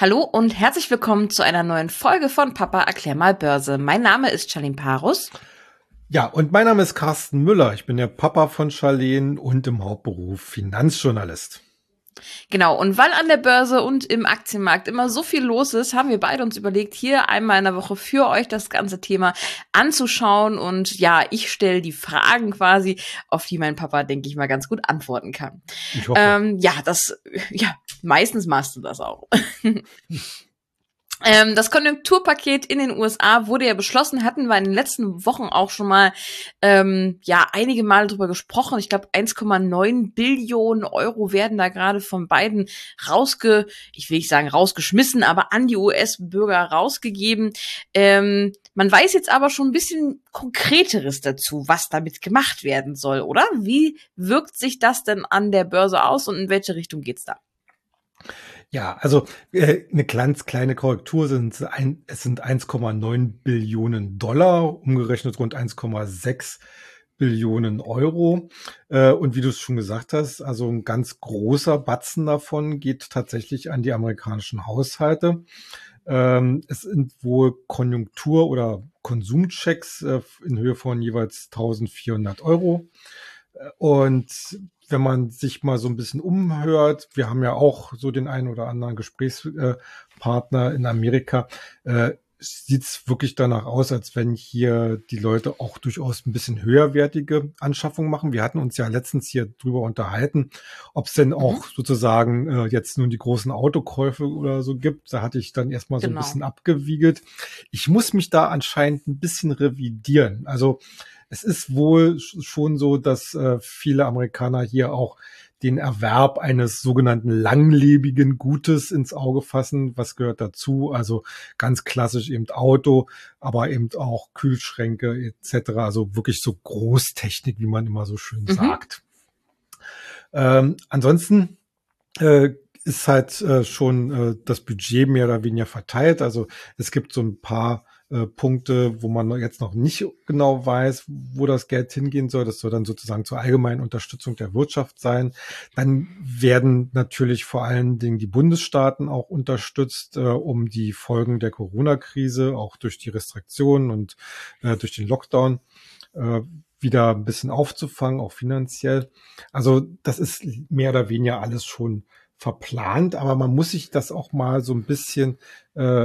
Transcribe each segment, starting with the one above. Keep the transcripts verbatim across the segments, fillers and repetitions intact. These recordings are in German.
Hallo und herzlich willkommen zu einer neuen Folge von Papa erklär mal Börse. Mein Name ist Charlene Parus. Ja, und mein Name ist Carsten Müller. Ich bin der Papa von Charlene und im Hauptberuf Finanzjournalist. Genau, und weil an der Börse und im Aktienmarkt immer so viel los ist, haben wir beide uns überlegt, hier einmal in der Woche für euch das ganze Thema anzuschauen. Und ja, ich stelle die Fragen quasi, auf die mein Papa, denke ich mal, ganz gut antworten kann. Ich hoffe. Ähm, ja, das, ja, meistens machst du das auch. Ähm, das Konjunkturpaket in den U S A wurde ja beschlossen, hatten wir in den letzten Wochen auch schon mal ähm, ja einige Male drüber gesprochen. Ich glaube, eins Komma neun Billionen Euro werden da gerade von Biden rausge, ich will nicht sagen rausgeschmissen, aber an die U S-Bürger rausgegeben. Ähm, man weiß jetzt aber schon ein bisschen Konkreteres dazu, was damit gemacht werden soll, oder? Wie wirkt sich das denn an der Börse aus und in welche Richtung geht's da? Ja, also äh, eine ganz kleine Korrektur sind ein, es sind eins Komma neun Billionen Dollar, umgerechnet rund eins Komma sechs Billionen Euro. Äh, und wie du es schon gesagt hast, also ein ganz großer Batzen davon geht tatsächlich an die amerikanischen Haushalte. Ähm, es sind wohl Konjunktur- oder Konsumchecks äh, in Höhe von jeweils eintausendvierhundert Euro. Und wenn man sich mal so ein bisschen umhört, wir haben ja auch so den einen oder anderen Gesprächspartner in Amerika, äh, sieht es wirklich danach aus, als wenn hier die Leute auch durchaus ein bisschen höherwertige Anschaffungen machen. Wir hatten uns ja letztens hier drüber unterhalten, ob es denn auch mhm. sozusagen äh, jetzt nun die großen Autokäufe oder so gibt. Da hatte ich dann erstmal so Genau. ein bisschen abgewiegelt. Ich muss mich da anscheinend ein bisschen revidieren. Also es ist wohl schon so, dass äh, viele Amerikaner hier auch den Erwerb eines sogenannten langlebigen Gutes ins Auge fassen. Was gehört dazu? Also ganz klassisch eben Auto, aber eben auch Kühlschränke et cetera. Also wirklich so Großtechnik, wie man immer so schön mhm. sagt. Ähm, ansonsten äh, ist halt äh, schon äh, das Budget mehr oder weniger verteilt. Also es gibt so ein paar äh, Punkte, wo man jetzt noch nicht genau weiß, wo das Geld hingehen soll. Das soll dann sozusagen zur allgemeinen Unterstützung der Wirtschaft sein. Dann werden natürlich vor allen Dingen die Bundesstaaten auch unterstützt, äh, um die Folgen der Corona-Krise, auch durch die Restriktionen und äh, durch den Lockdown, äh, wieder ein bisschen aufzufangen, auch finanziell. Also das ist mehr oder weniger alles schon verplant, aber man muss sich das auch mal so ein bisschen, äh,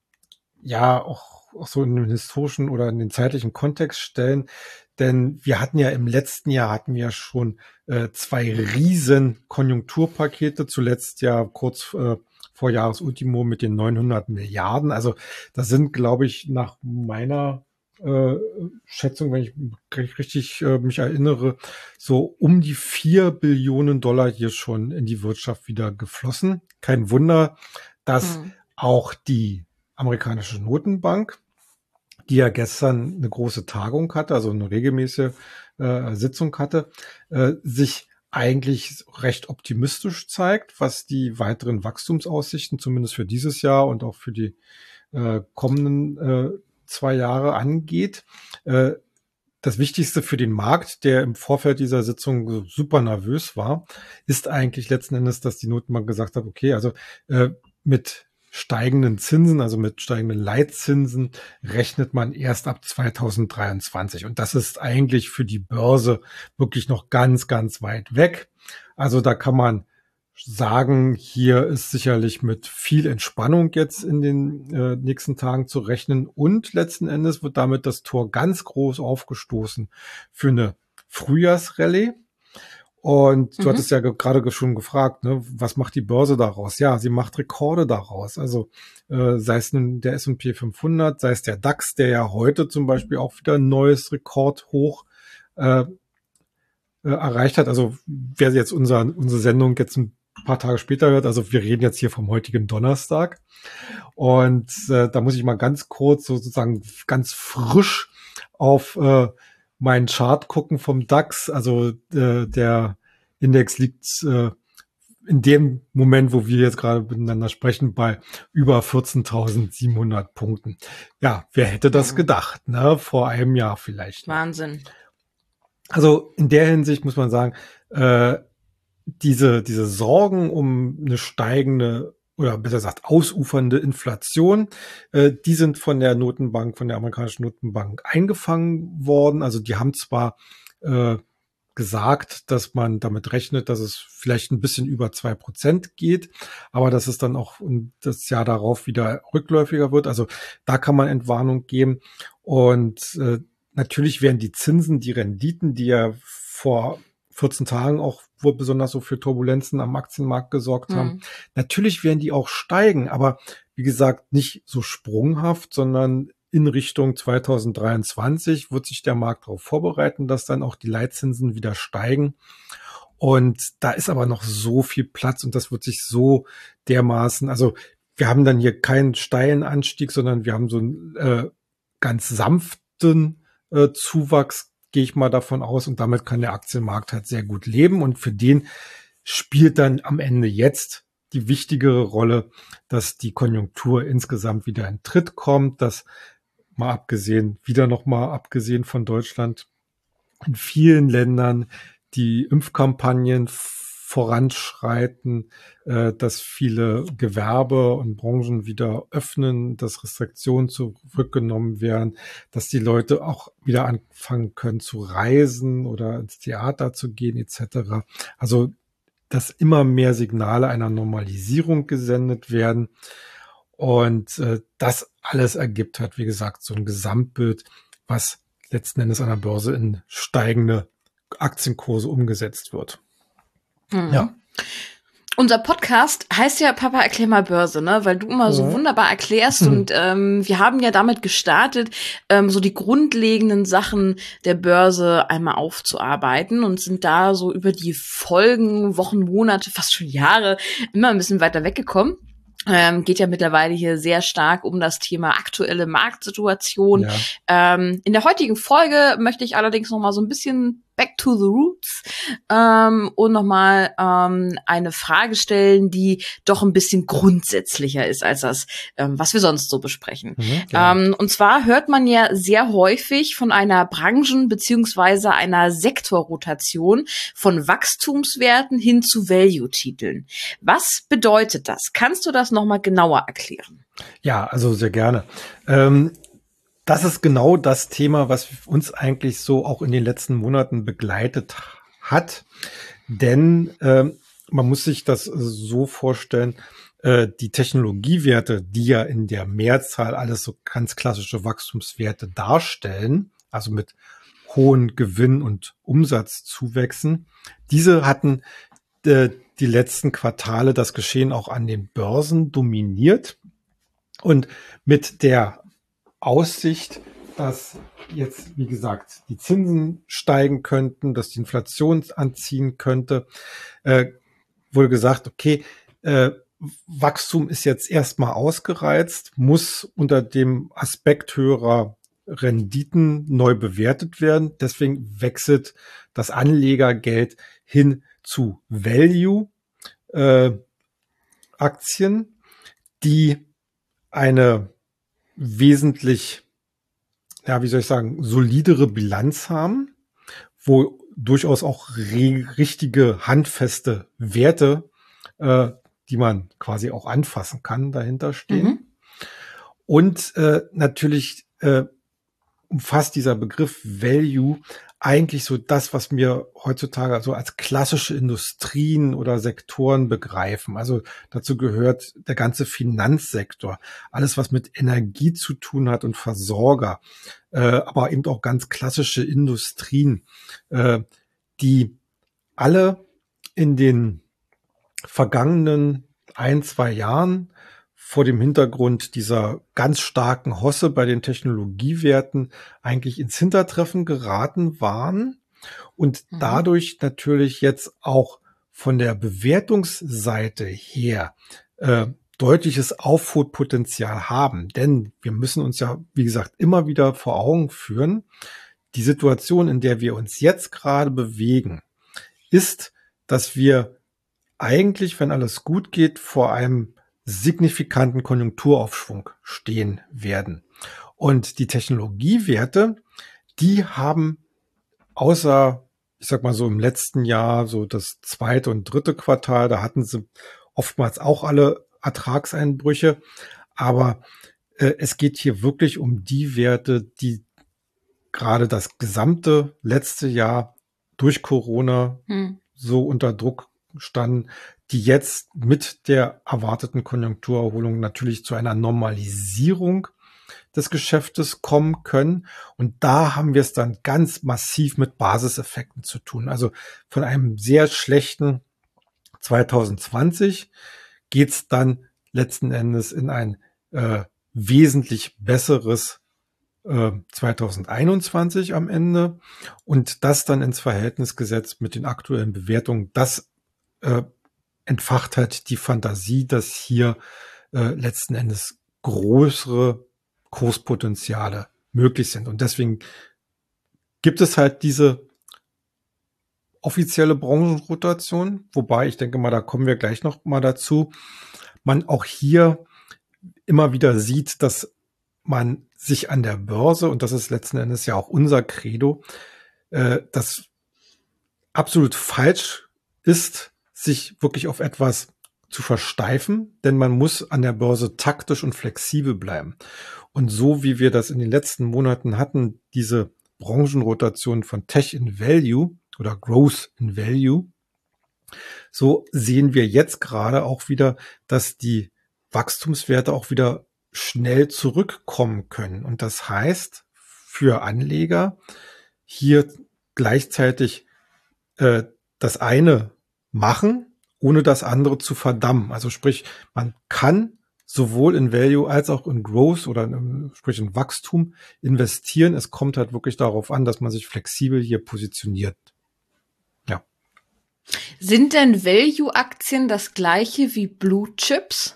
ja, auch, auch so in den historischen oder in den zeitlichen Kontext stellen. Denn wir hatten ja im letzten Jahr hatten wir schon äh, zwei riesen Konjunkturpakete, zuletzt ja kurz äh, vor Jahresultimo mit den neunhundert Milliarden. Also das sind, glaube ich, nach meiner äh, Schätzung, wenn ich richtig äh, mich erinnere, so um die vier Billionen Dollar hier schon in die Wirtschaft wieder geflossen. Kein Wunder, dass mhm. auch die amerikanische Notenbank, die ja gestern eine große Tagung hatte, also eine regelmäßige äh, Sitzung hatte, äh, sich eigentlich recht optimistisch zeigt, was die weiteren Wachstumsaussichten zumindest für dieses Jahr und auch für die äh, kommenden äh, zwei Jahre angeht. Äh, das Wichtigste für den Markt, der im Vorfeld dieser Sitzung super nervös war, ist eigentlich letzten Endes, dass die Notenbank gesagt hat, okay, also äh, mit steigenden Zinsen, also mit steigenden Leitzinsen, rechnet man erst ab zweitausenddreiundzwanzig. Und das ist eigentlich für die Börse wirklich noch ganz, ganz weit weg. Also da kann man sagen, hier ist sicherlich mit viel Entspannung jetzt in den äh, nächsten Tagen zu rechnen. Und letzten Endes wird damit das Tor ganz groß aufgestoßen für eine Frühjahrsrallye. Und du mhm. hattest ja ge- gerade schon gefragt, ne, was macht die Börse daraus? Ja, sie macht Rekorde daraus. Also äh, sei es nun der S und P fünfhundert, sei es der DAX, der ja heute zum Beispiel auch wieder ein neues Rekordhoch äh, äh, erreicht hat. Also wer jetzt unser, unsere Sendung jetzt ein paar Tage später hört, also wir reden jetzt hier vom heutigen Donnerstag. Und äh, da muss ich mal ganz kurz sozusagen ganz frisch auf äh, meinen Chart gucken vom DAX. Also äh, der Index liegt äh, in dem Moment, wo wir jetzt gerade miteinander sprechen, bei über vierzehntausendsiebenhundert Punkten. Ja, wer hätte das gedacht, ne? Vor einem Jahr vielleicht. Wahnsinn. Also in der Hinsicht muss man sagen, äh, diese, diese Sorgen um eine steigende oder besser gesagt ausufernde Inflation, äh, die sind von der Notenbank, von der amerikanischen Notenbank eingefangen worden. Also die haben zwar äh, gesagt, dass man damit rechnet, dass es vielleicht ein bisschen über zwei Prozent geht, aber dass es dann auch das Jahr darauf wieder rückläufiger wird. Also da kann man Entwarnung geben. Und äh, natürlich werden die Zinsen, die Renditen, die ja vor vierzehn Tagen auch wohl besonders so für Turbulenzen am Aktienmarkt gesorgt haben, mhm. natürlich werden die auch steigen, aber wie gesagt, nicht so sprunghaft, sondern in Richtung zwanzig dreiundzwanzig wird sich der Markt darauf vorbereiten, dass dann auch die Leitzinsen wieder steigen. Und da ist aber noch so viel Platz und das wird sich so dermaßen, also wir haben dann hier keinen steilen Anstieg, sondern wir haben so einen äh, ganz sanften äh, Zuwachs, gehe ich mal davon aus. Und damit kann der Aktienmarkt halt sehr gut leben. Und für den spielt dann am Ende jetzt die wichtigere Rolle, dass die Konjunktur insgesamt wieder in Tritt kommt, dass mal abgesehen, wieder noch mal abgesehen von Deutschland, in vielen Ländern die Impfkampagnen voranschreiten, äh, dass viele Gewerbe und Branchen wieder öffnen, dass Restriktionen zurückgenommen werden, dass die Leute auch wieder anfangen können zu reisen oder ins Theater zu gehen et cetera. Also, dass immer mehr Signale einer Normalisierung gesendet werden. Und äh, das alles ergibt halt, wie gesagt, so ein Gesamtbild, was letzten Endes an der Börse in steigende Aktienkurse umgesetzt wird. Mhm. Ja. Unser Podcast heißt ja Papa, erklär mal Börse, ne? Weil du immer ja. so wunderbar erklärst. Mhm. Und ähm, wir haben ja damit gestartet, ähm, so die grundlegenden Sachen der Börse einmal aufzuarbeiten und sind da so über die Folgen, Wochen, Monate, fast schon Jahre immer ein bisschen weiter weggekommen. Ähm, geht ja mittlerweile hier sehr stark um das Thema aktuelle Marktsituation. Ja. Ähm, in der heutigen Folge möchte ich allerdings noch mal so ein bisschen back to the roots ähm, und noch mal ähm, eine Frage stellen, die doch ein bisschen grundsätzlicher ist als das, ähm, was wir sonst so besprechen. Mhm, ja. ähm, und zwar hört man ja sehr häufig von einer Branchen- beziehungsweise einer Sektorrotation von Wachstumswerten hin zu Value-Titeln. Was bedeutet das? Kannst du das noch mal genauer erklären? Ja, also sehr gerne. Ähm Das ist genau das Thema, was uns eigentlich so auch in den letzten Monaten begleitet hat. Denn äh, man muss sich das so vorstellen, äh, die Technologiewerte, die ja in der Mehrzahl alles so ganz klassische Wachstumswerte darstellen, also mit hohen Gewinn- und Umsatzzuwächsen, diese hatten äh, die letzten Quartale das Geschehen auch an den Börsen dominiert. Und mit der Aussicht, dass jetzt, wie gesagt, die Zinsen steigen könnten, dass die Inflation anziehen könnte, äh, wurde gesagt, okay, äh, Wachstum ist jetzt erstmal ausgereizt, muss unter dem Aspekt höherer Renditen neu bewertet werden. Deswegen wechselt das Anlegergeld hin zu Value-Aktien, äh, die eine wesentlich, ja, wie soll ich sagen, solidere Bilanz haben, wo durchaus auch re- richtige, handfeste Werte, äh, die man quasi auch anfassen kann, dahinter stehen. Mhm. Und äh, natürlich äh, umfasst dieser Begriff Value eigentlich so das, was wir heutzutage so als klassische Industrien oder Sektoren begreifen. Also dazu gehört der ganze Finanzsektor, alles, was mit Energie zu tun hat und Versorger, äh, aber eben auch ganz klassische Industrien, äh, die alle in den vergangenen ein, zwei Jahren vor dem Hintergrund dieser ganz starken Hosse bei den Technologiewerten eigentlich ins Hintertreffen geraten waren und mhm. dadurch natürlich jetzt auch von der Bewertungsseite her äh, deutliches Aufholpotenzial haben. Denn wir müssen uns ja, wie gesagt, immer wieder vor Augen führen, die Situation, in der wir uns jetzt gerade bewegen, ist, dass wir eigentlich, wenn alles gut geht, vor einem signifikanten Konjunkturaufschwung stehen werden. Und die Technologiewerte, die haben außer, ich sag mal so im letzten Jahr, so das zweite und dritte Quartal, da hatten sie oftmals auch alle Ertragseinbrüche. Aber äh, es geht hier wirklich um die Werte, die gerade das gesamte letzte Jahr durch Corona hm. so unter Druck standen, die jetzt mit der erwarteten Konjunkturerholung natürlich zu einer Normalisierung des Geschäftes kommen können. Und da haben wir es dann ganz massiv mit Basiseffekten zu tun. Also von einem sehr schlechten zwanzig zwanzig geht es dann letzten Endes in ein äh, wesentlich besseres äh, zwanzig einundzwanzig am Ende. Und das dann ins Verhältnis gesetzt mit den aktuellen Bewertungen, das äh, entfacht halt die Fantasie, dass hier äh, letzten Endes größere Kurspotenziale möglich sind. Und deswegen gibt es halt diese offizielle Branchenrotation, wobei ich denke mal, da kommen wir gleich noch mal dazu, man auch hier immer wieder sieht, dass man sich an der Börse, und das ist letzten Endes ja auch unser Credo, äh, das absolut falsch ist, sich wirklich auf etwas zu versteifen, denn man muss an der Börse taktisch und flexibel bleiben. Und so wie wir das in den letzten Monaten hatten, diese Branchenrotation von Tech in Value oder Growth in Value, so sehen wir jetzt gerade auch wieder, dass die Wachstumswerte auch wieder schnell zurückkommen können. Und das heißt für Anleger hier gleichzeitig äh, das eine machen, ohne das andere zu verdammen. Also sprich, man kann sowohl in Value als auch in Growth oder in, sprich in Wachstum investieren. Es kommt halt wirklich darauf an, dass man sich flexibel hier positioniert. Ja. Sind denn Value-Aktien das gleiche wie Blue Chips?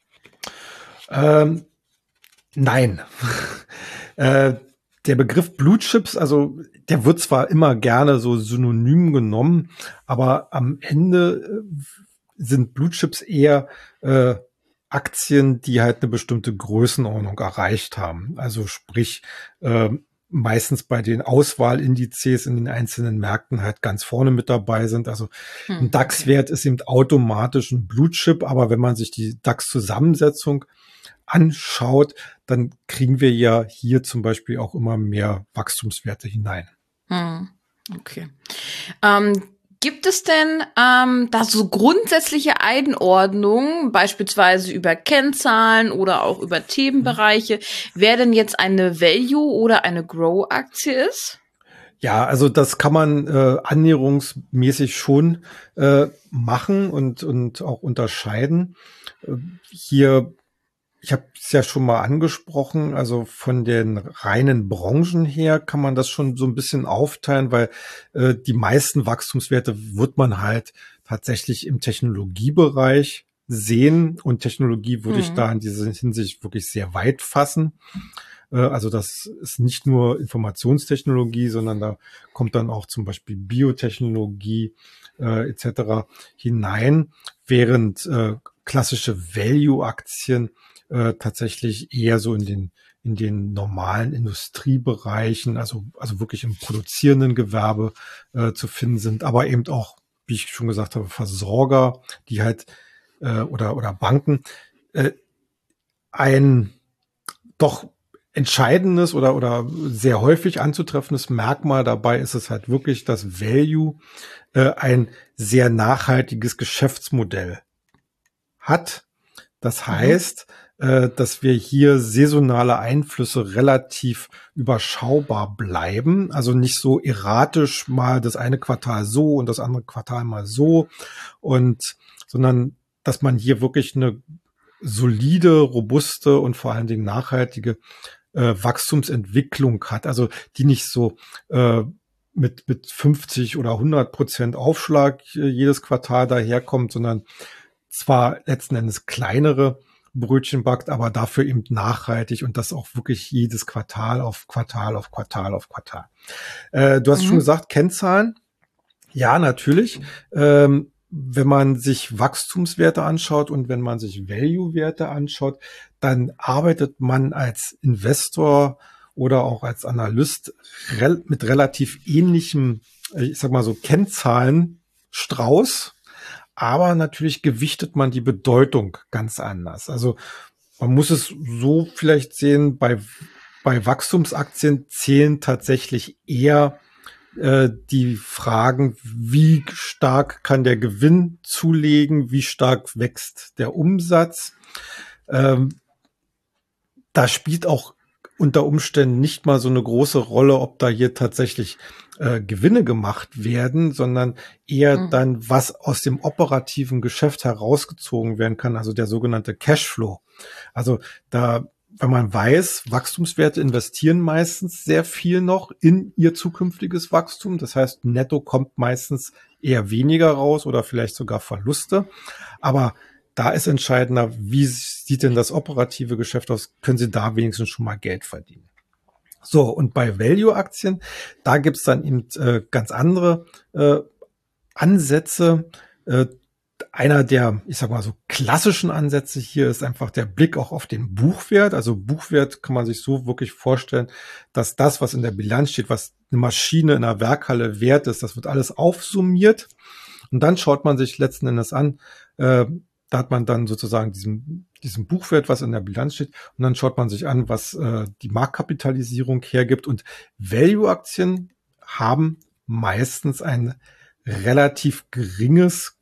Ähm, nein. äh, der Begriff Blue Chips, also der wird zwar immer gerne so synonym genommen, aber am Ende sind Blue Chips eher äh, Aktien, die halt eine bestimmte Größenordnung erreicht haben. Also sprich, äh, meistens bei den Auswahlindizes in den einzelnen Märkten halt ganz vorne mit dabei sind. Also hm, ein DAX-Wert okay. ist eben automatisch ein Blue Chip, aber wenn man sich die DAX-Zusammensetzung anschaut, dann kriegen wir ja hier zum Beispiel auch immer mehr Wachstumswerte hinein. Hm, okay. Ähm, gibt es denn ähm, da so grundsätzliche Einordnungen, beispielsweise über Kennzahlen oder auch über Themenbereiche, wer denn jetzt eine Value- oder eine Grow-Aktie ist? Ja, also das kann man äh, annäherungsmäßig schon äh, machen und, und auch unterscheiden. Äh, hier Ich habe es ja schon mal angesprochen, also von den reinen Branchen her kann man das schon so ein bisschen aufteilen, weil äh, die meisten Wachstumswerte wird man halt tatsächlich im Technologiebereich sehen, und Technologie würde mhm. ich da in dieser Hinsicht wirklich sehr weit fassen. Äh, also das ist nicht nur Informationstechnologie, sondern da kommt dann auch zum Beispiel Biotechnologie äh, et cetera hinein, während äh, klassische Value-Aktien Äh, tatsächlich eher so in den in den normalen Industriebereichen, also also wirklich im produzierenden Gewerbe äh, zu finden sind, aber eben auch, wie ich schon gesagt habe, Versorger, die halt äh, oder oder Banken äh, ein doch entscheidendes oder oder sehr häufig anzutreffendes Merkmal dabei ist es halt wirklich, dass Value äh, ein sehr nachhaltiges Geschäftsmodell hat. Das heißt, mhm. dass wir hier saisonale Einflüsse relativ überschaubar bleiben, also nicht so erratisch mal das eine Quartal so und das andere Quartal mal so, und sondern dass man hier wirklich eine solide, robuste und vor allen Dingen nachhaltige äh, Wachstumsentwicklung hat, also die nicht so äh, mit mit fünfzig oder hundert Prozent Aufschlag äh, jedes Quartal daherkommt, sondern zwar letzten Endes kleinere Brötchen backt, aber dafür eben nachhaltig, und das auch wirklich jedes Quartal auf Quartal auf Quartal auf Quartal. Äh, du hast mhm. schon gesagt, Kennzahlen. Ja, natürlich. Ähm, wenn man sich Wachstumswerte anschaut und wenn man sich Value-Werte anschaut, dann arbeitet man als Investor oder auch als Analyst rel- mit relativ ähnlichem, ich sag mal so, Kennzahlenstrauß. aber natürlich gewichtet man die Bedeutung ganz anders. Also man muss es so vielleicht sehen, bei, bei Wachstumsaktien zählen tatsächlich eher äh, die Fragen, wie stark kann der Gewinn zulegen, wie stark wächst der Umsatz. Ähm, da spielt auch unter Umständen nicht mal so eine große Rolle, ob da hier tatsächlich äh, Gewinne gemacht werden, sondern eher mhm. dann, was aus dem operativen Geschäft herausgezogen werden kann, also der sogenannte Cashflow. Also da, wenn man weiß, Wachstumswerte investieren meistens sehr viel noch in ihr zukünftiges Wachstum. Das heißt, netto kommt meistens eher weniger raus oder vielleicht sogar Verluste. Aber da ist entscheidender, wie sieht denn das operative Geschäft aus? Können Sie da wenigstens schon mal Geld verdienen? So, und bei Value-Aktien, da gibt's dann eben äh, ganz andere äh, Ansätze. Äh, einer der, ich sag mal so, klassischen Ansätze hier ist einfach der Blick auch auf den Buchwert. Also Buchwert kann man sich so wirklich vorstellen, dass das, was in der Bilanz steht, was eine Maschine in einer Werkhalle wert ist, das wird alles aufsummiert. Und dann schaut man sich letzten Endes an, äh, da hat man dann sozusagen diesen, diesen Buchwert, was in der Bilanz steht. Und dann schaut man sich an, was äh, die Marktkapitalisierung hergibt. Und Value-Aktien haben meistens ein relativ geringes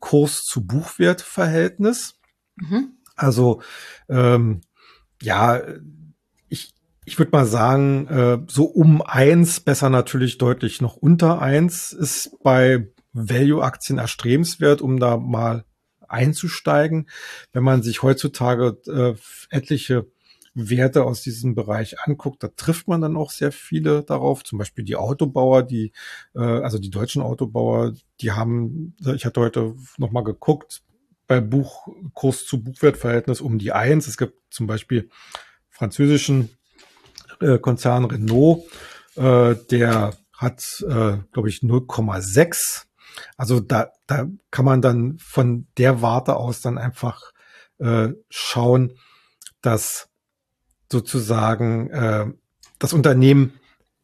Kurs-zu-Buchwert-Verhältnis. Mhm. Also ähm, ja, ich, ich würde mal sagen, äh, so um eins, besser natürlich deutlich noch unter eins, ist bei Value-Aktien erstrebenswert, um da mal einzusteigen. Wenn man sich heutzutage äh, etliche Werte aus diesem Bereich anguckt, da trifft man dann auch sehr viele darauf. Zum Beispiel die Autobauer, die, äh, also die deutschen Autobauer, die haben, ich hatte heute noch mal geguckt, bei Buchkurs zu Buchwertverhältnis um die eins. Es gibt zum Beispiel französischen äh, Konzern Renault, äh, der hat, äh, glaube ich, null Komma sechs. Also da, da kann man dann von der Warte aus dann einfach äh, schauen, dass sozusagen äh, das Unternehmen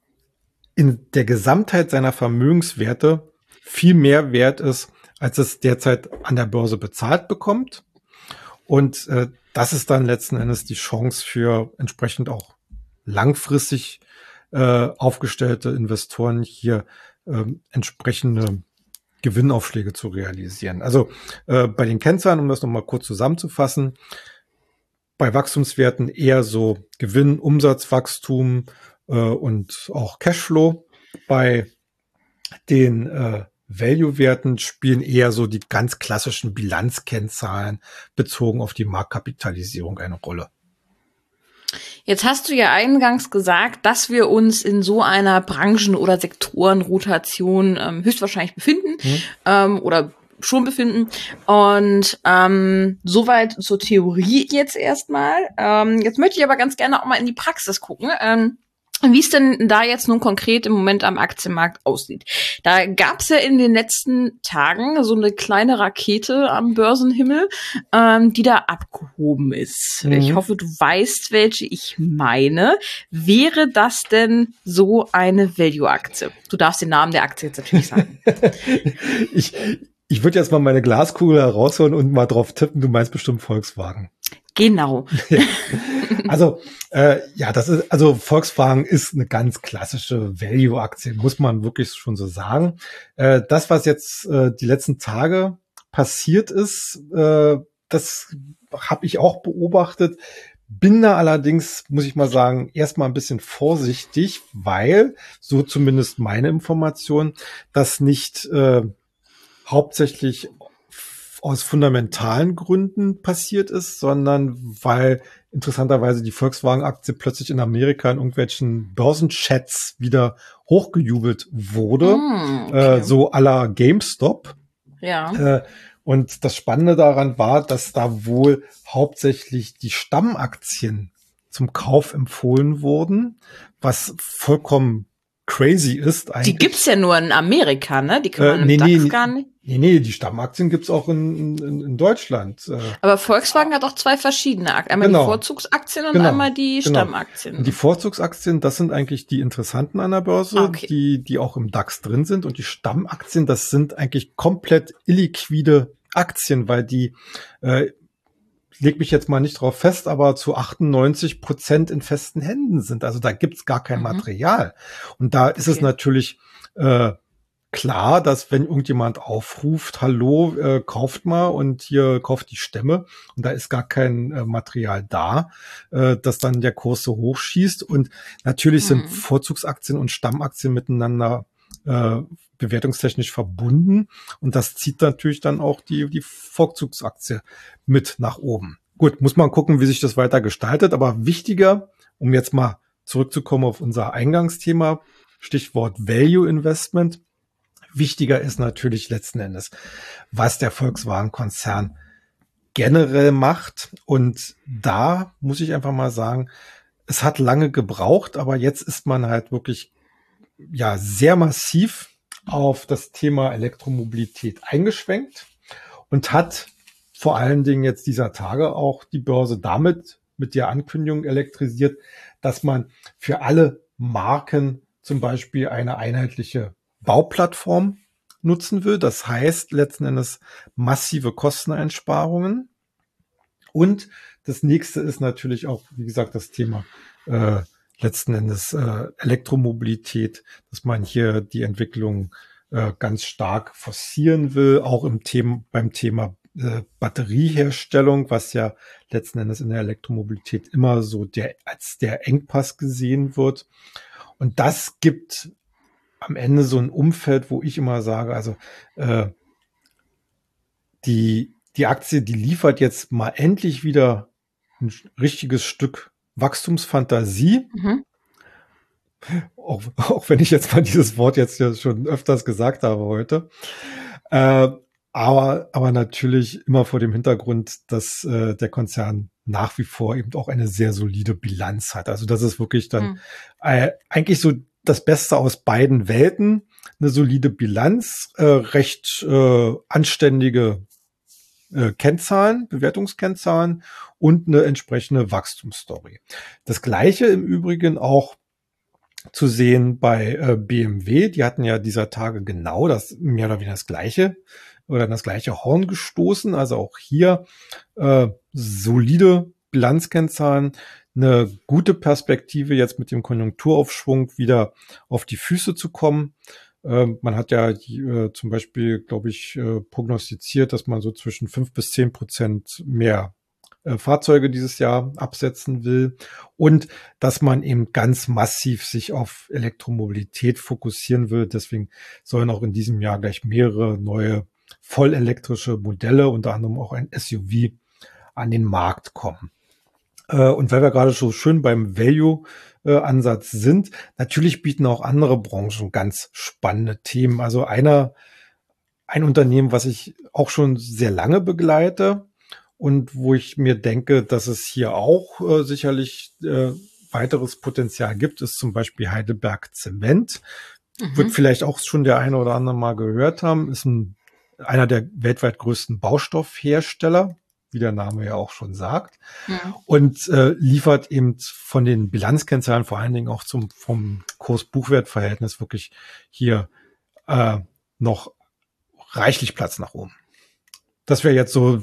in der Gesamtheit seiner Vermögenswerte viel mehr wert ist, als es derzeit an der Börse bezahlt bekommt. Und äh, das ist dann letzten Endes die Chance für entsprechend auch langfristig äh, aufgestellte Investoren hier äh, entsprechende Gewinnaufschläge zu realisieren. Also äh, bei den Kennzahlen, um das nochmal kurz zusammenzufassen, bei Wachstumswerten eher so Gewinn, Umsatzwachstum äh, und auch Cashflow. Bei den äh, Value-Werten spielen eher so die ganz klassischen Bilanzkennzahlen bezogen auf die Marktkapitalisierung eine Rolle. Jetzt hast du ja eingangs gesagt, dass wir uns in so einer Branchen- oder Sektorenrotation ähm, höchstwahrscheinlich befinden mhm. ähm, oder schon befinden. Und ähm, soweit zur Theorie jetzt erstmal. Ähm, jetzt möchte ich aber ganz gerne auch mal in die Praxis gucken. Ähm, wie es denn da jetzt nun konkret im Moment am Aktienmarkt aussieht. Da gab es ja in den letzten Tagen so eine kleine Rakete am Börsenhimmel, ähm, die da abgehoben ist. Mhm. Ich hoffe, du weißt, welche ich meine. Wäre das denn so eine Value-Aktie? Du darfst den Namen der Aktie jetzt natürlich sagen. ich ich würde jetzt mal meine Glaskugel herausholen und mal drauf tippen. Du meinst bestimmt Volkswagen. Genau. Ja. Also äh, ja, das ist also Volkswagen ist eine ganz klassische Value-Aktie, muss man wirklich schon so sagen. Äh, das, was jetzt äh, die letzten Tage passiert ist, äh, das habe ich auch beobachtet. Bin da allerdings, muss ich mal sagen, erstmal ein bisschen vorsichtig, weil, so zumindest meine Information, das nicht äh, hauptsächlich aus fundamentalen Gründen passiert ist, sondern weil interessanterweise die Volkswagen-Aktie plötzlich in Amerika in irgendwelchen Börsenchats wieder hochgejubelt wurde, mm, okay. äh, so à la GameStop. Ja. Äh, und das Spannende daran war, dass da wohl hauptsächlich die Stammaktien zum Kauf empfohlen wurden, was vollkommen crazy ist eigentlich. Die gibt's ja nur in Amerika, ne? Die kann man äh, im nee, DAX nee, gar nicht. Nee, nee, die Stammaktien gibt's auch in, in, in Deutschland. Aber Volkswagen hat auch zwei verschiedene Aktien. Einmal genau. die Vorzugsaktien und genau. einmal die genau. Stammaktien. Und die Vorzugsaktien, das sind eigentlich die interessanten an der Börse, okay. die die auch im DAX drin sind. Und die Stammaktien, das sind eigentlich komplett illiquide Aktien, weil die, äh, leg mich jetzt mal nicht drauf fest, aber zu achtundneunzig Prozent in festen Händen sind. Also da gibt's gar kein Mhm. Material. Und da ist es Okay. natürlich äh, klar, dass wenn irgendjemand aufruft, hallo, äh, kauft mal und hier kauft die Stämme und da ist gar kein äh, Material da, äh, dass dann der Kurs so hochschießt. Und natürlich sind Mhm. Vorzugsaktien und Stammaktien miteinander äh, bewertungstechnisch verbunden und das zieht natürlich dann auch die, die Vorzugsaktie mit nach oben. Gut, muss man gucken, wie sich das weiter gestaltet, aber wichtiger, um jetzt mal zurückzukommen auf unser Eingangsthema, Stichwort Value Investment. Wichtiger ist natürlich letzten Endes, was der Volkswagen-Konzern generell macht. Und da muss ich einfach mal sagen, es hat lange gebraucht, aber jetzt ist man halt wirklich ja sehr massiv auf das Thema Elektromobilität eingeschwenkt und hat vor allen Dingen jetzt dieser Tage auch die Börse damit mit der Ankündigung elektrisiert, dass man für alle Marken zum Beispiel eine einheitliche Bauplattform nutzen will. Das heißt letzten Endes massive Kosteneinsparungen. Und das nächste ist natürlich auch, wie gesagt, das Thema äh, letzten Endes äh, Elektromobilität, dass man hier die Entwicklung äh, ganz stark forcieren will, auch im Thema, beim Thema äh, Batterieherstellung, was ja letzten Endes in der Elektromobilität immer so der als der Engpass gesehen wird. Und das gibt am Ende so ein Umfeld, wo ich immer sage, also äh, die die Aktie, die liefert jetzt mal endlich wieder ein richtiges Stück Wachstumsfantasie. Mhm. Auch, auch wenn ich jetzt mal dieses Wort jetzt ja schon öfters gesagt habe heute. Äh, aber, aber natürlich immer vor dem Hintergrund, dass äh, der Konzern nach wie vor eben auch eine sehr solide Bilanz hat. Also das ist wirklich dann Mhm. äh, eigentlich so das Beste aus beiden Welten. Eine solide Bilanz, äh, recht äh, anständige äh, Kennzahlen, Bewertungskennzahlen und eine entsprechende Wachstumsstory. Das Gleiche im Übrigen auch zu sehen bei äh, B M W. Die hatten ja dieser Tage genau das, mehr oder weniger das Gleiche oder das gleiche Horn gestoßen. Also auch hier äh, solide Bilanzkennzahlen, eine gute Perspektive jetzt mit dem Konjunkturaufschwung wieder auf die Füße zu kommen. Ähm, man hat ja äh, zum Beispiel, glaube ich, äh, prognostiziert, dass man so zwischen fünf bis zehn Prozent mehr äh, Fahrzeuge dieses Jahr absetzen will und dass man eben ganz massiv sich auf Elektromobilität fokussieren will. Deswegen sollen auch in diesem Jahr gleich mehrere neue vollelektrische Modelle, unter anderem auch ein S U V, an den Markt kommen. Äh, und weil wir gerade so schön beim Value-Ansatz sind, natürlich bieten auch andere Branchen ganz spannende Themen. Also einer, ein Unternehmen, was ich auch schon sehr lange begleite und wo ich mir denke, dass es hier auch äh, sicherlich äh, weiteres Potenzial gibt, ist zum Beispiel Heidelberg Zement. Wird Mhm. vielleicht auch schon der eine oder andere mal gehört haben, ist ein, einer der weltweit größten Baustoffhersteller, wie der Name ja auch schon sagt, Mhm. und äh, liefert eben von den Bilanzkennzahlen vor allen Dingen auch zum vom Kurs-Buchwert-Verhältnis wirklich hier äh, noch reichlich Platz nach oben. Das wäre jetzt so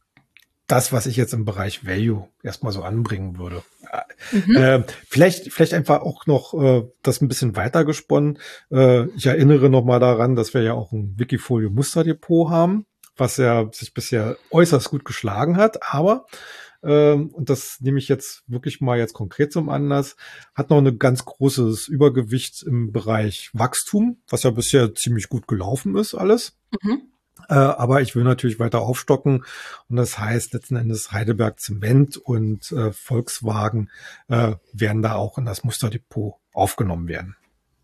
das, was ich jetzt im Bereich Value erstmal so anbringen würde. Mhm. Äh, vielleicht, vielleicht einfach auch noch äh, das ein bisschen weiter gesponnen. Äh, ich erinnere noch mal daran, dass wir ja auch ein Wikifolio Musterdepot haben, was ja sich bisher äußerst gut geschlagen hat. Aber ähm, und das nehme ich jetzt wirklich mal jetzt konkret zum Anlass, hat noch ein ganz großes Übergewicht im Bereich Wachstum, was ja bisher ziemlich gut gelaufen ist, alles. Mhm. Äh, aber ich will natürlich weiter aufstocken und das heißt letzten Endes Heidelberg Zement und äh, Volkswagen äh, werden da auch in das Musterdepot aufgenommen werden.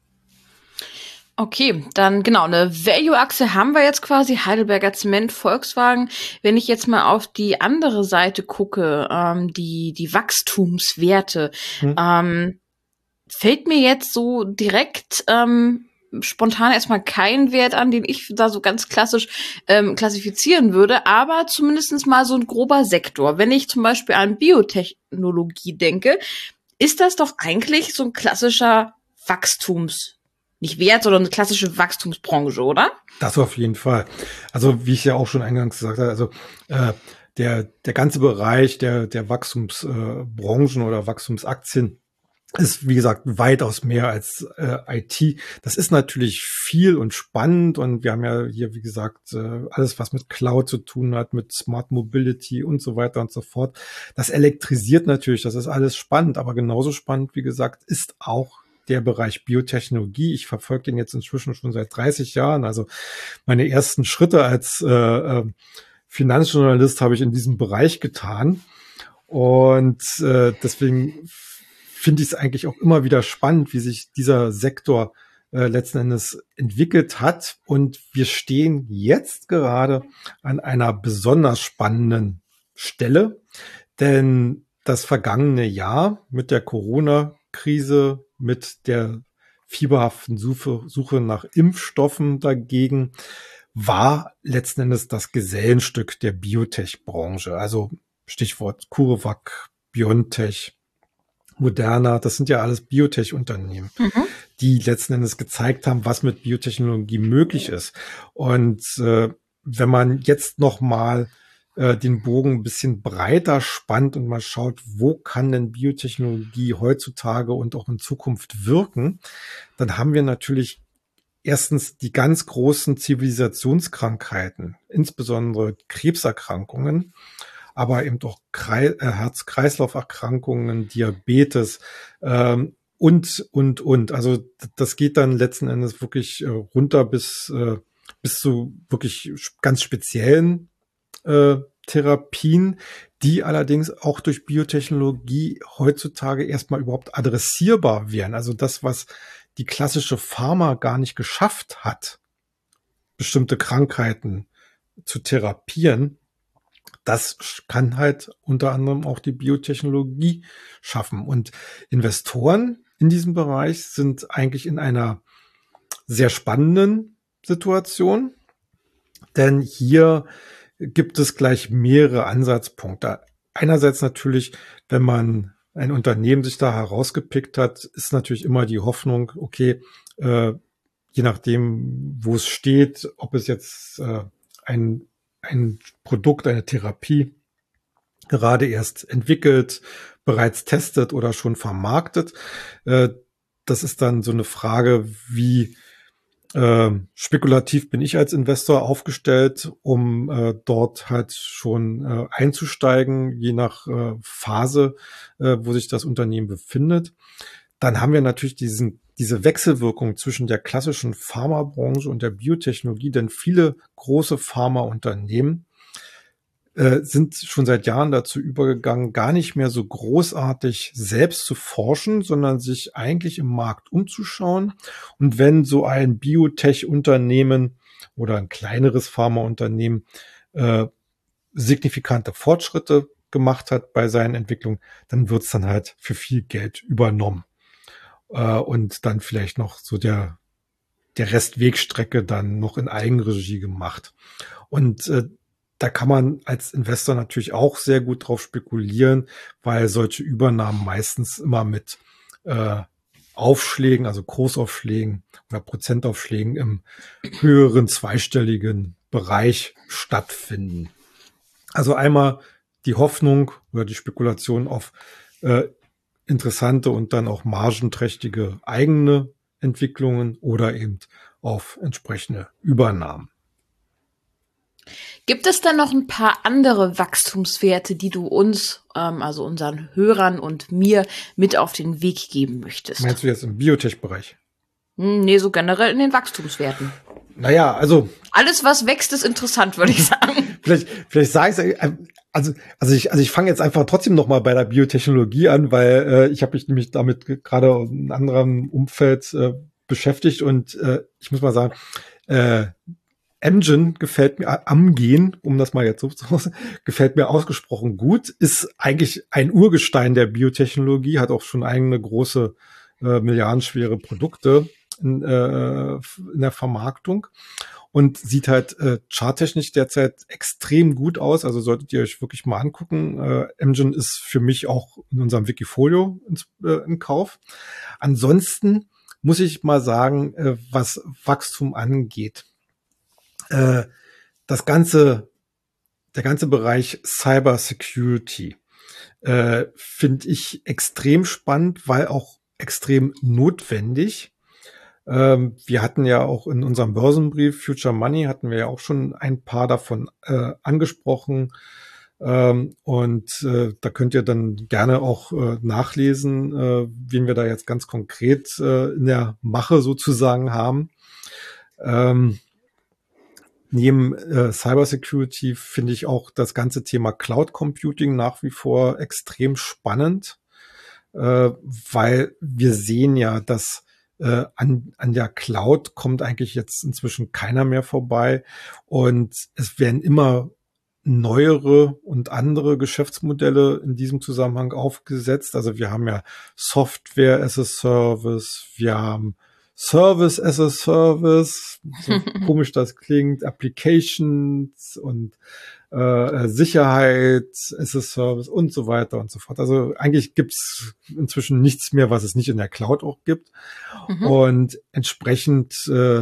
Okay, dann genau, eine Value-Achse haben wir jetzt quasi, Heidelberger Zement, Volkswagen. Wenn ich jetzt mal auf die andere Seite gucke, ähm, die, die Wachstumswerte, Hm. ähm, fällt mir jetzt so direkt ähm, spontan erstmal kein Wert an, den ich da so ganz klassisch ähm, klassifizieren würde, aber zumindest mal so ein grober Sektor. Wenn ich zum Beispiel an Biotechnologie denke, ist das doch eigentlich so ein klassischer Wachstumssektor, nicht Wert, sondern eine klassische Wachstumsbranche, oder? Das auf jeden Fall. Also wie ich ja auch schon eingangs gesagt habe, also äh, der der ganze Bereich der der Wachstumsbranchen äh, oder Wachstumsaktien ist, wie gesagt, weitaus mehr als äh, I T. Das ist natürlich viel und spannend und wir haben ja hier, wie gesagt, äh, alles, was mit Cloud zu tun hat, mit Smart Mobility und so weiter und so fort. Das elektrisiert natürlich, das ist alles spannend, aber genauso spannend, wie gesagt, ist auch der Bereich Biotechnologie. Ich verfolge den jetzt inzwischen schon seit dreißig Jahren. Also meine ersten Schritte als äh, äh, Finanzjournalist habe ich in diesem Bereich getan und äh, deswegen finde ich es eigentlich auch immer wieder spannend, wie sich dieser Sektor äh, letzten Endes entwickelt hat. Und wir stehen jetzt gerade an einer besonders spannenden Stelle, denn das vergangene Jahr mit der Corona-Krise, mit der fieberhaften Suche, Suche nach Impfstoffen dagegen, war letzten Endes das Gesellenstück der Biotech-Branche. Also Stichwort CureVac, BioNTech, Moderna, das sind ja alles Biotech-Unternehmen, mhm. die letzten Endes gezeigt haben, was mit Biotechnologie möglich ist. Und äh, wenn man jetzt noch mal äh, den Bogen ein bisschen breiter spannt und mal schaut, wo kann denn Biotechnologie heutzutage und auch in Zukunft wirken, dann haben wir natürlich erstens die ganz großen Zivilisationskrankheiten, insbesondere Krebserkrankungen, aber eben auch Kre- äh, Herz-Kreislauf-Erkrankungen, Diabetes ähm, und, und, und. Also das geht dann letzten Endes wirklich äh, runter bis, äh, bis zu wirklich ganz speziellen äh, Therapien, die allerdings auch durch Biotechnologie heutzutage erstmal überhaupt adressierbar wären. Also das, was die klassische Pharma gar nicht geschafft hat, bestimmte Krankheiten zu therapieren, das kann halt unter anderem auch die Biotechnologie schaffen. Und Investoren in diesem Bereich sind eigentlich in einer sehr spannenden Situation, denn hier gibt es gleich mehrere Ansatzpunkte. Einerseits natürlich, wenn man ein Unternehmen sich da herausgepickt hat, ist natürlich immer die Hoffnung, okay, äh, je nachdem, wo es steht, ob es jetzt äh, ein ein Produkt, eine Therapie gerade erst entwickelt, bereits testet oder schon vermarktet. Äh, das ist dann so eine Frage, wie äh, spekulativ bin ich als Investor aufgestellt, um äh, dort halt schon äh, einzusteigen, je nach äh, Phase, äh, wo sich das Unternehmen befindet. Dann haben wir natürlich diesen diese Wechselwirkung zwischen der klassischen Pharmabranche und der Biotechnologie, denn viele große Pharmaunternehmen äh, sind schon seit Jahren dazu übergegangen, gar nicht mehr so großartig selbst zu forschen, sondern sich eigentlich im Markt umzuschauen. Und wenn so ein Biotech-Unternehmen oder ein kleineres Pharmaunternehmen äh, signifikante Fortschritte gemacht hat bei seinen Entwicklungen, dann wird es dann halt für viel Geld übernommen. Und dann vielleicht noch so der, der Rest Wegstrecke dann noch in Eigenregie gemacht. Und äh, da kann man als Investor natürlich auch sehr gut drauf spekulieren, weil solche Übernahmen meistens immer mit äh, Aufschlägen, also Kursaufschlägen oder Prozentaufschlägen im höheren zweistelligen Bereich stattfinden. Also einmal die Hoffnung oder die Spekulation auf äh, interessante und dann auch margenträchtige eigene Entwicklungen oder eben auf entsprechende Übernahmen. Gibt es dann noch ein paar andere Wachstumswerte, die du uns, ähm, also unseren Hörern und mir mit auf den Weg geben möchtest? Meinst du jetzt im Biotech-Bereich? Hm, nee, so generell in den Wachstumswerten. Naja, also alles, was wächst, ist interessant, würde ich sagen. vielleicht, vielleicht sage ich es, also, also ich, also ich fange jetzt einfach trotzdem noch mal bei der Biotechnologie an, weil äh, ich habe mich nämlich damit gerade in einem anderen Umfeld äh, beschäftigt und äh, ich muss mal sagen, äh, Amgen gefällt mir, Amgen, um das mal jetzt so zu sagen, gefällt mir ausgesprochen gut, ist eigentlich ein Urgestein der Biotechnologie, hat auch schon eigene große äh, milliardenschwere Produkte in, äh, in der Vermarktung und sieht halt äh, charttechnisch derzeit extrem gut aus, also solltet ihr euch wirklich mal angucken. Äh, Amgen ist für mich auch in unserem Wikifolio ins, äh, in Kauf. Ansonsten muss ich mal sagen, äh, was Wachstum angeht. Äh, das ganze, der ganze Bereich Cyber Security äh, finde ich extrem spannend, weil auch extrem notwendig. Ähm, wir hatten ja auch in unserem Börsenbrief Future Money hatten wir ja auch schon ein paar davon äh, angesprochen. Ähm, und äh, da könnt ihr dann gerne auch äh, nachlesen, äh, wen wir da jetzt ganz konkret äh, in der Mache sozusagen haben. Ähm, neben äh, Cybersecurity finde ich auch das ganze Thema Cloud Computing nach wie vor extrem spannend, äh, weil wir sehen ja, dass äh, an, an der Cloud kommt eigentlich jetzt inzwischen keiner mehr vorbei und es werden immer neuere und andere Geschäftsmodelle in diesem Zusammenhang aufgesetzt. Also wir haben ja Software as a Service, wir haben Service as a Service, so komisch das klingt, Applications und äh, Sicherheit as a Service und so weiter und so fort. Also eigentlich gibt's inzwischen nichts mehr, was es nicht in der Cloud auch gibt. Mhm. Und entsprechend äh,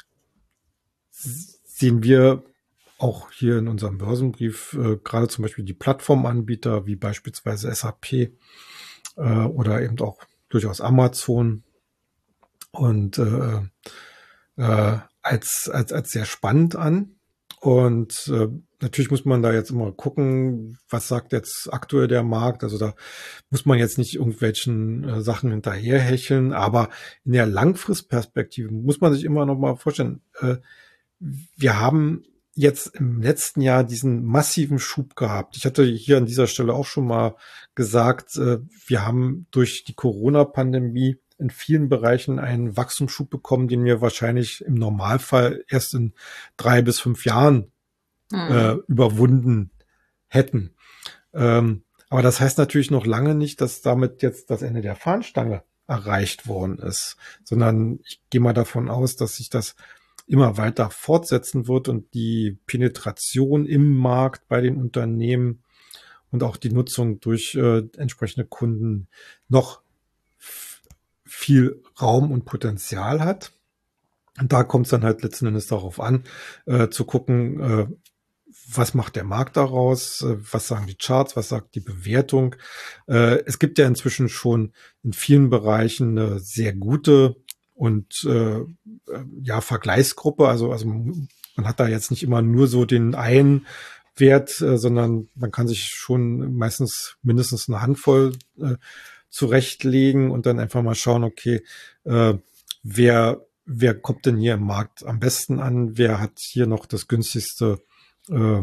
sehen wir auch hier in unserem Börsenbrief äh, gerade zum Beispiel die Plattformanbieter wie beispielsweise S A P äh, oder eben auch durchaus Amazon und äh, äh, als, als, als sehr spannend an. Und äh, natürlich muss man da jetzt immer gucken, was sagt jetzt aktuell der Markt. Also da muss man jetzt nicht irgendwelchen äh, Sachen hinterherhecheln, aber in der Langfristperspektive muss man sich immer noch mal vorstellen, äh, wir haben jetzt im letzten Jahr diesen massiven Schub gehabt. Ich hatte hier an dieser Stelle auch schon mal gesagt, äh, wir haben durch die Corona-Pandemie in vielen Bereichen einen Wachstumsschub bekommen, den wir wahrscheinlich im Normalfall erst in drei bis fünf Jahren mhm. äh, überwunden hätten. Ähm, aber das heißt natürlich noch lange nicht, dass damit jetzt das Ende der Fahnenstange erreicht worden ist, sondern ich gehe mal davon aus, dass sich das immer weiter fortsetzen wird und die Penetration im Markt bei den Unternehmen und auch die Nutzung durch äh, entsprechende Kunden noch f- viel Raum und Potenzial hat. Und da kommt es dann halt letzten Endes darauf an, äh, zu gucken, äh, was macht der Markt daraus, äh, was sagen die Charts, was sagt die Bewertung. Äh, es gibt ja inzwischen schon in vielen Bereichen eine sehr gute und äh, ja Vergleichsgruppe, also also man hat da jetzt nicht immer nur so den einen Wert, äh, sondern man kann sich schon meistens mindestens eine Handvoll äh, zurechtlegen und dann einfach mal schauen, okay, äh, wer wer kommt denn hier im Markt am besten an, wer hat hier noch das günstigste äh,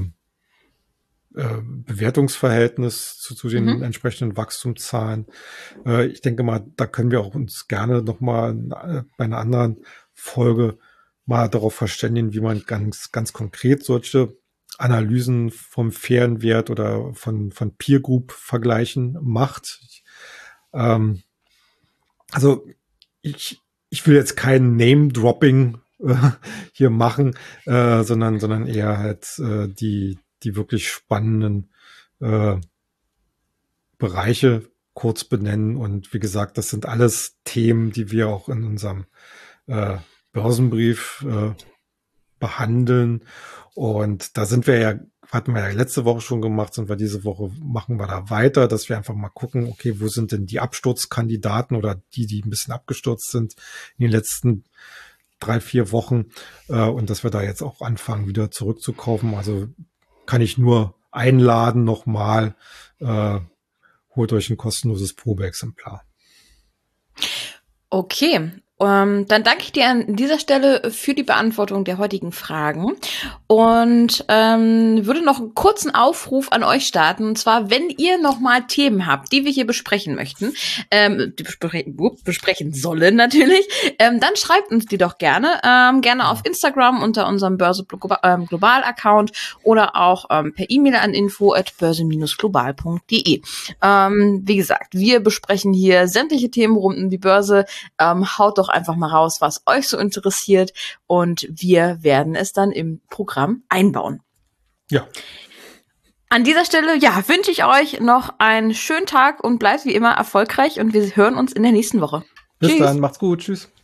äh, Bewertungsverhältnis zu, zu den mhm. entsprechenden Wachstumszahlen. Äh, ich denke mal, da können wir auch uns gerne noch mal äh, bei einer anderen Folge mal darauf verständigen, wie man ganz ganz konkret solche Analysen vom fairen Wert oder von von Peer Group Vergleichen macht. Ich, ähm, also ich ich will jetzt kein Name Dropping äh, hier machen, äh, sondern sondern eher halt äh, die die wirklich spannenden äh, Bereiche kurz benennen. Und wie gesagt, das sind alles Themen, die wir auch in unserem äh, Börsenbrief äh, behandeln. Und da sind wir ja, hatten wir ja letzte Woche schon gemacht, sind wir diese Woche, machen wir da weiter, dass wir einfach mal gucken, okay, wo sind denn die Absturzkandidaten oder die, die ein bisschen abgestürzt sind in den letzten drei, vier Wochen äh, und dass wir da jetzt auch anfangen, wieder zurückzukaufen. Also kann ich nur einladen nochmal, äh, holt euch ein kostenloses Probeexemplar. Okay, um, dann danke ich dir an dieser Stelle für die Beantwortung der heutigen Fragen und ähm, würde noch einen kurzen Aufruf an euch starten. Und zwar, wenn ihr nochmal Themen habt, die wir hier besprechen möchten, ähm, die bespre- besprechen sollen natürlich, ähm, dann schreibt uns die doch gerne. Ähm, gerne auf Instagram unter unserem Börse ähm, Global Account oder auch ähm, per E-Mail an info at börse global punkt de. Ähm, wie gesagt, wir besprechen hier sämtliche Themen rund um die Börse. Ähm, haut doch einfach mal raus, was euch so interessiert und wir werden es dann im Programm einbauen. Ja. An dieser Stelle, ja, wünsche ich euch noch einen schönen Tag und bleibt wie immer erfolgreich und wir hören uns in der nächsten Woche. Bis Tschüss. Dann, macht's gut, tschüss.